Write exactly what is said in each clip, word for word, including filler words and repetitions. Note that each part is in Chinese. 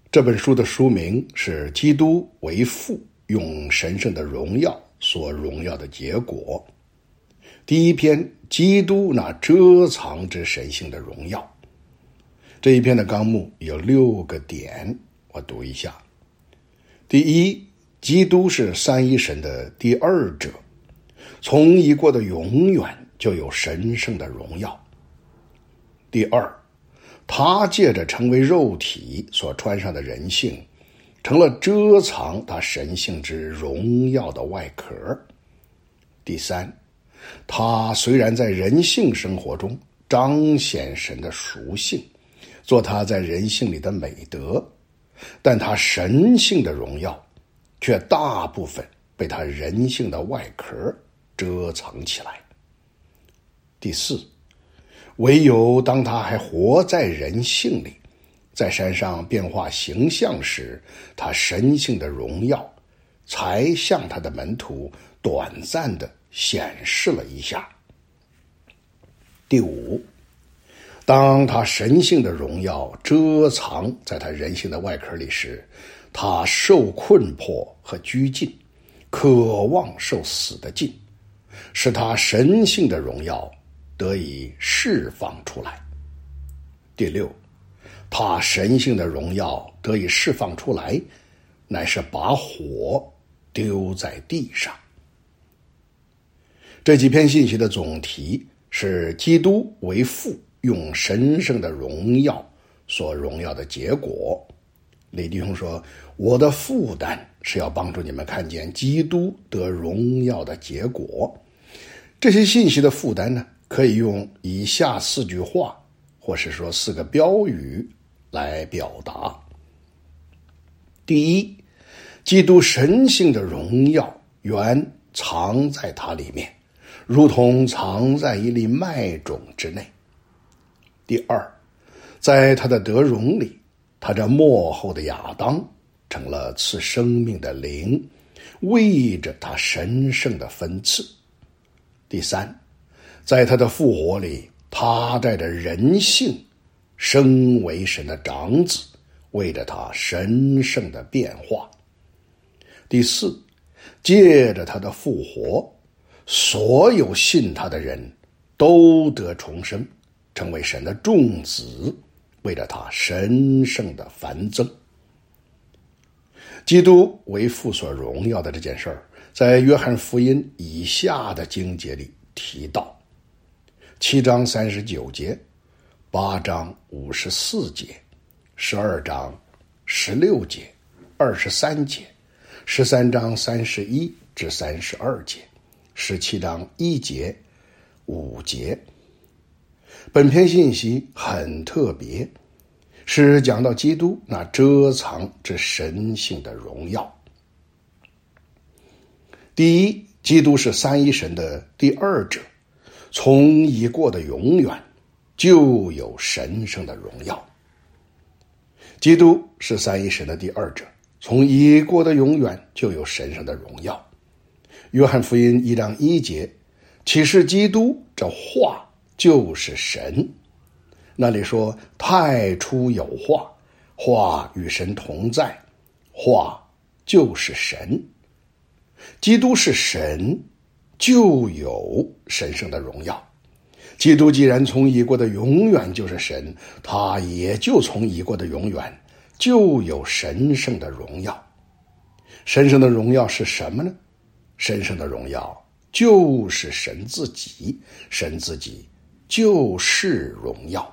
这本书的书名是《基督为父，用神圣的荣耀所荣耀的结果》。第一篇，基督那遮藏之神性的荣耀。这一篇的纲目有六个点，我读一下。第一，基督是三一神的第二者，从已过的永远就有神圣的荣耀。第二，他借着成为肉体所穿上的人性，成了遮藏他神性之荣耀的外壳。第三，他虽然在人性生活中彰显神的属性，做他在人性里的美德，但他神性的荣耀却大部分被他人性的外壳遮藏起来。第四，唯有当他还活在人性里，在山上变化形象时，他神性的荣耀才向他的门徒短暂地显示了一下。第五，当他神性的荣耀遮藏在他人性的外壳里时，他受困迫和拘禁，渴望受死的禁，使他神性的荣耀得以释放出来。第六，他神性的荣耀得以释放出来，乃是把火丢在地上。这几篇信息的总题是基督为父，用神圣的荣耀所荣耀的结果。李弟兄说，我的负担是要帮助你们看见基督得荣耀的结果。这些信息的负担呢，可以用以下四句话，或是说四个标语来表达。第一，基督神性的荣耀原藏在他里面，如同藏在一粒麦种之内。第二，在他的得荣里，他这末后的亚当成了赐生命的灵，为着他神圣的分赐。第三，在他的复活里，他带着人性升为神的长子，为着他神圣的变化。第四，借着他的复活，所有信他的人都得重生，成为神的众子，为了他神圣的繁增。基督为父所荣耀的这件事儿，在约翰福音以下的经节里提到，七章三十九节，八章五十四节，十二章十六节，二十三节，十三章三十一至三十二节，十七章一节、五节。本篇信息很特别，是讲到基督那遮藏之神性的荣耀。第一，基督是三一神的第二者，从已过的永远就有神圣的荣耀。基督是三一神的第二者，从已过的永远就有神圣的荣耀。约翰福音一章一节，启示基督这话就是神。那里说，太初有话，话与神同在，话就是神。基督是神，就有神圣的荣耀。基督既然从已过的永远就是神，他也就从已过的永远就有神圣的荣耀。神圣的荣耀是什么呢？神圣的荣耀就是神自己，神自己就是荣耀。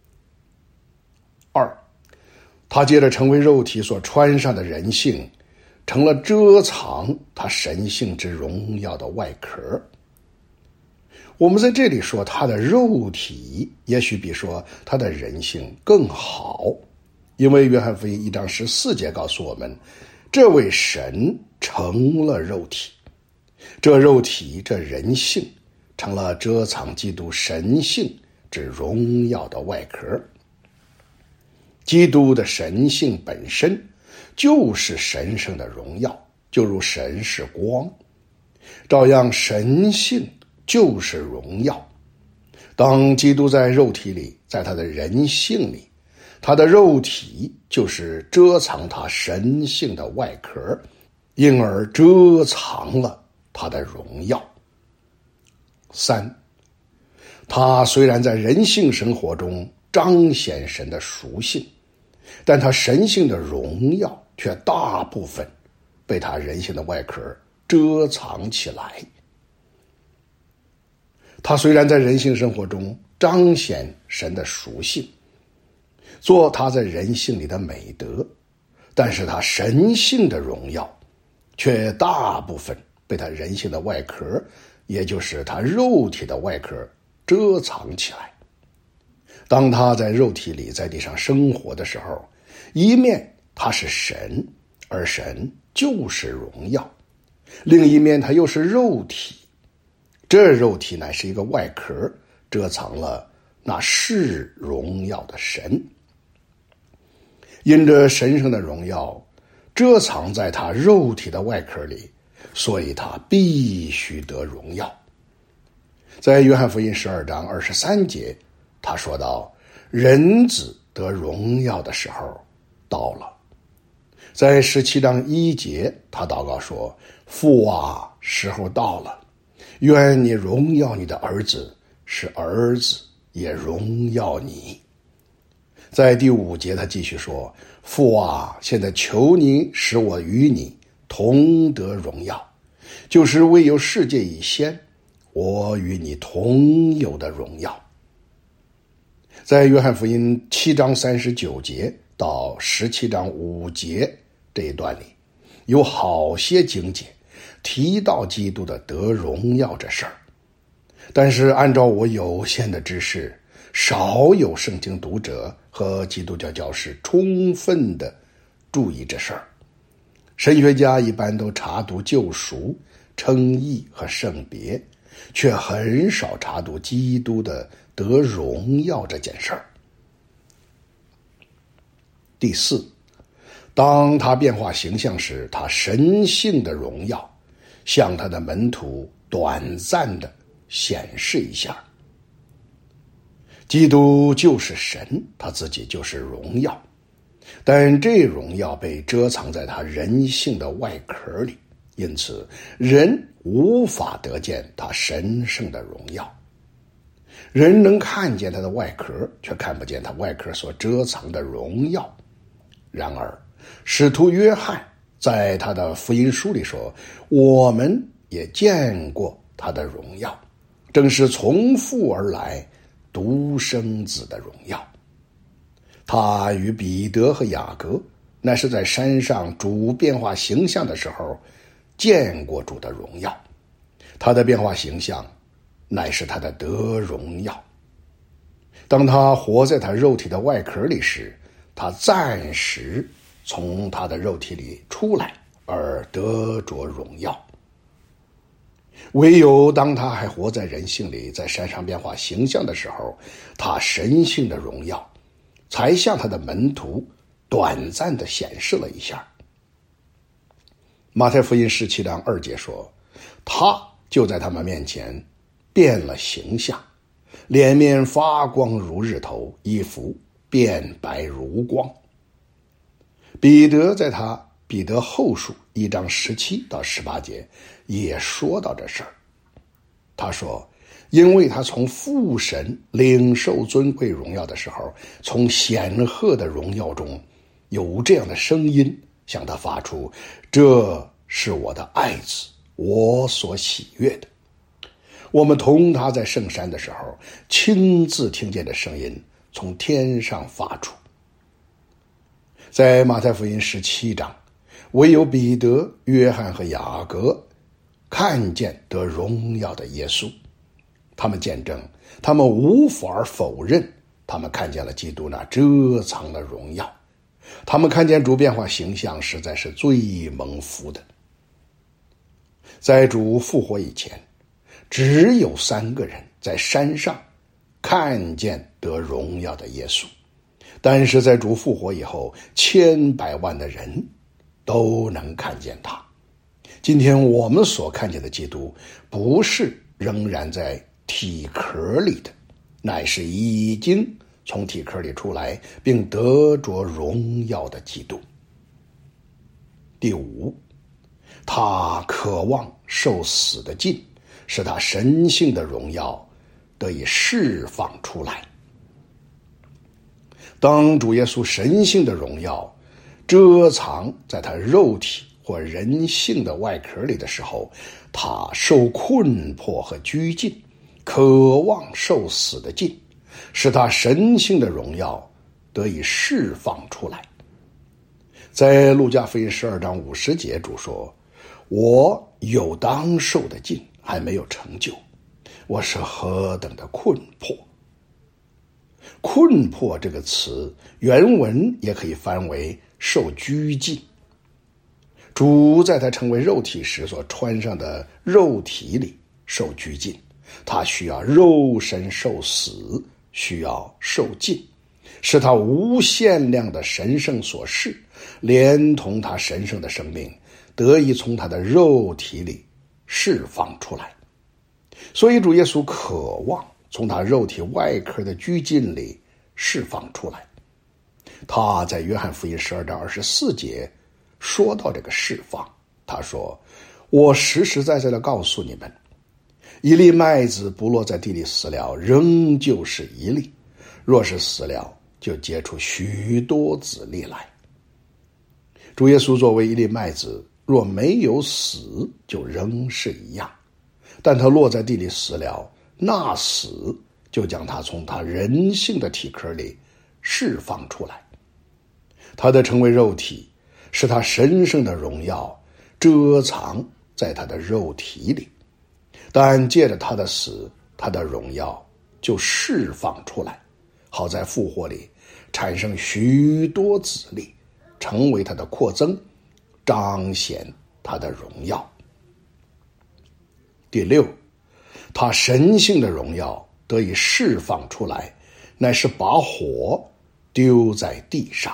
二，他借着成为肉体所穿上的人性，成了遮藏他神性之荣耀的外壳。我们在这里说他的肉体，也许比说他的人性更好，因为约翰福音一章十四节告诉我们，这位神成了肉体，这肉体这人性成了遮藏基督神性之荣耀的外壳。基督的神性本身就是神圣的荣耀，就如神是光，照样神性就是荣耀。当基督在肉体里，在他的人性里， 他的肉体就是遮藏他神性的外壳，因而遮藏了他的荣耀。三，他虽然在人性生活中彰显神的属性，但他神性的荣耀却大部分被他人性的外壳遮藏起来。他虽然在人性生活中彰显神的属性，做他在人性里的美德，但是他神性的荣耀却大部分被他人性的外壳，也就是他肉体的外壳遮藏起来。当他在肉体里在地上生活的时候，一面他是神，而神就是荣耀，另一面他又是肉体，这肉体乃是一个外壳，遮藏了那是荣耀的神。因着神圣的荣耀遮藏在他肉体的外壳里，所以他必须得荣耀。在约翰福音十二章二十三节，他说到，人子得荣耀的时候到了。在十七章一节，他祷告说，父啊，时候到了，愿你荣耀你的儿子，使儿子也荣耀你。在第五节他继续说，父啊，现在求你使我与你同得荣耀，就是未有世界以先，我与你同有的荣耀。在约翰福音七章三十九节到十七章五节这一段里，有好些经节提到基督的得荣耀这事儿，但是按照我有限的知识，少有圣经读者和基督教教士充分的注意这事儿。神学家一般都查读救赎、称义和圣别，却很少查读基督的得荣耀这件事儿。第四，当他变化形象时，他神性的荣耀向他的门徒短暂的显示一下。基督就是神，他自己就是荣耀，但这荣耀被遮藏在他人性的外壳里，因此人无法得见他神圣的荣耀。人能看见他的外壳，却看不见他外壳所遮藏的荣耀。然而使徒约翰在他的福音书里说，我们也见过他的荣耀，正是从父而来独生子的荣耀。他与彼得和雅各那是在山上主变化形象的时候见过主的荣耀，他的变化形象乃是他的得荣耀。当他活在他肉体的外壳里时，他暂时从他的肉体里出来而得着荣耀。唯有当他还活在人性里，在山上变化形象的时候，他神性的荣耀才向他的门徒短暂的显示了一下。马太福音十七章二节说，他就在他们面前变了形象，脸面发光如日头，衣服变白如光。彼得在他彼得后书一章十七到十八节也说到这事儿。他说，因为他从父神领受尊贵荣耀的时候，从显赫的荣耀中有这样的声音向他发出，这是我的爱子，我所喜悦的。我们同他在圣山的时候，亲自听见的声音从天上发出。在马太福音十七章，唯有彼得、约翰和雅各看见得荣耀的耶稣，他们见证，他们无法否认，他们看见了基督那遮藏的荣耀，他们看见主变化形象实在是最蒙福的。在主复活以前，只有三个人在山上看见得荣耀的耶稣，但是在主复活以后，千百万的人都能看见他。今天我们所看见的基督，不是仍然在体壳里的，乃是已经从体壳里出来，并得着荣耀的基督。第五，他渴望受死的尽，使他神性的荣耀得以释放出来。当主耶稣神性的荣耀遮藏在他肉体或人性的外壳里的时候，他受困迫和拘禁，渴望受死的尽，使他神性的荣耀得以释放出来。在路加福音十二章五十节，主说：我有当受的尽，还没有成就，我是何等的困迫。困迫这个词原文也可以翻为受拘禁。主在他成为肉体时所穿上的肉体里受拘禁，他需要肉身受死，需要受尽，使他无限量的神圣所示，连同他神圣的生命得以从他的肉体里释放出来。所以主耶稣渴望从他肉体外壳的拘禁里释放出来。他在约翰福音十二章二十四节说到这个释放，他说：我实实在在的告诉你们，一粒麦子不落在地里死了，仍旧是一粒；若是死了，就结出许多子粒来。主耶稣作为一粒麦子，若没有死，就仍是一样；但他落在地里死了，那死就将他从他人性的体壳里释放出来。他的成为肉体，使他神圣的荣耀遮藏在他的肉体里，但借着他的死，他的荣耀就释放出来，好在复活里产生许多子粒，成为他的扩增，彰显他的荣耀。第六，他神性的荣耀得以释放出来，乃是把火丢在地上。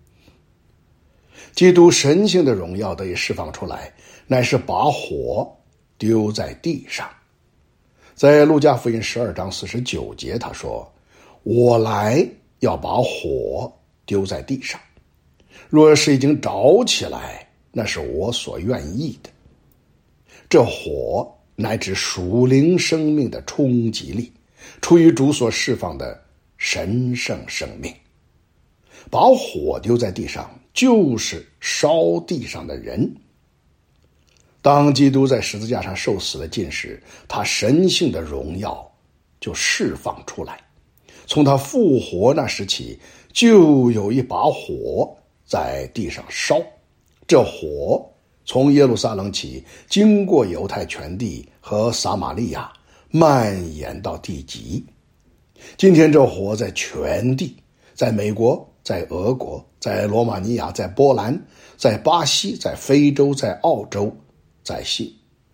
基督神性的荣耀得以释放出来，乃是把火丢在地上。在路加福音十二章四十九节，他说：我来要把火丢在地上，若是已经着起来，那是我所愿意的。这火乃指属灵生命的冲击力，出于主所释放的神圣生命。把火丢在地上，就是烧地上的人。当基督在十字架上受死的尽时，他神性的荣耀就释放出来。从他复活那时起，就有一把火在地上烧。这火从耶路撒冷起，经过犹太全地和撒玛利亚，蔓延到地极。今天这火在全地，在美国，在俄国，在罗马尼亚，在波兰，在巴西，在非洲，在澳洲，在西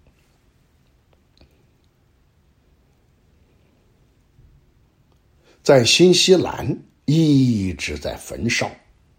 在新西兰一直在焚烧。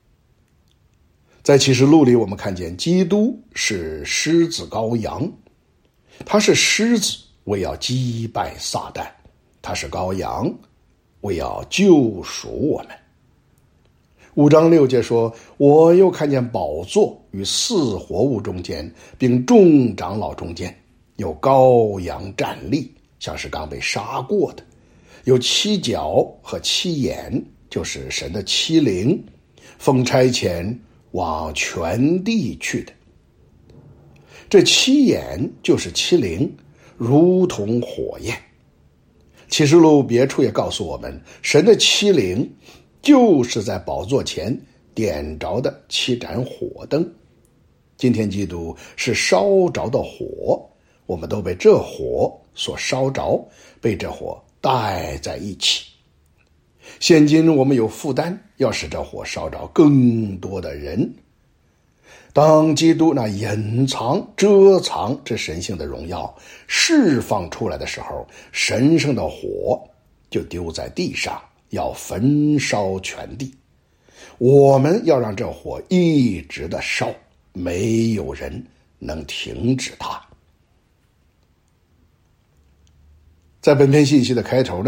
在启示录里，我们看见基督是狮子羔羊，他是狮子，为要击败撒旦；他是羔羊，为要救赎我们。五章六节说：我又看见宝座与四活物中间，并众长老中间，有羔羊站立，像是刚被杀过的，有七角和七眼，就是神的七灵，奉差遣往全地去的。这七眼就是七灵，如同火焰。启示录别处也告诉我们，神的七灵就是在宝座前点着的七盏火灯。今天基督是烧着的火，我们都被这火所烧着，被这火带在一起。现今我们有负担，要使这火烧着更多的人。当基督那隐藏遮藏这神性的荣耀释放出来的时候，神圣的火就丢在地上，要焚烧全地。我们要让这火一直的烧，没有人能停止它。在本篇信息的开头呢，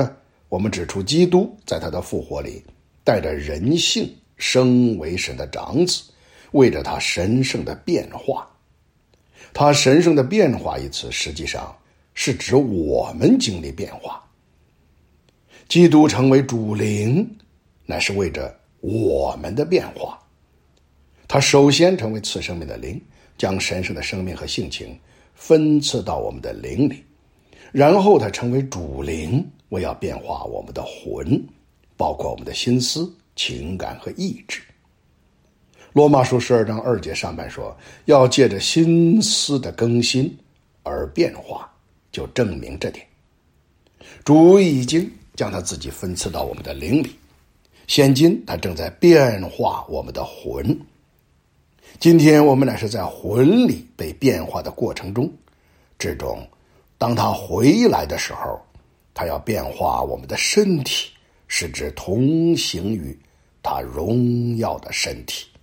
我们指出基督在他的复活里带着人性升为神的长子，为着他神圣的变化。他神圣的变化一词实际上是指我们经历变化。基督成为主灵，乃是为着我们的变化。他首先成为赐生命的灵，将神圣的生命和性情分赐到我们的灵里，然后他成为主灵，为要变化我们的魂，包括我们的心思、情感和意志。罗马书十二章二节上半说，要借着心思的更新而变化，就证明这点。主已经将他自己分赐到我们的灵里，现今他正在变化我们的魂。今天我们乃是在魂里被变化的过程中之中，当他回来的时候，他要变化我们的身体，使之同行于他荣耀的身体。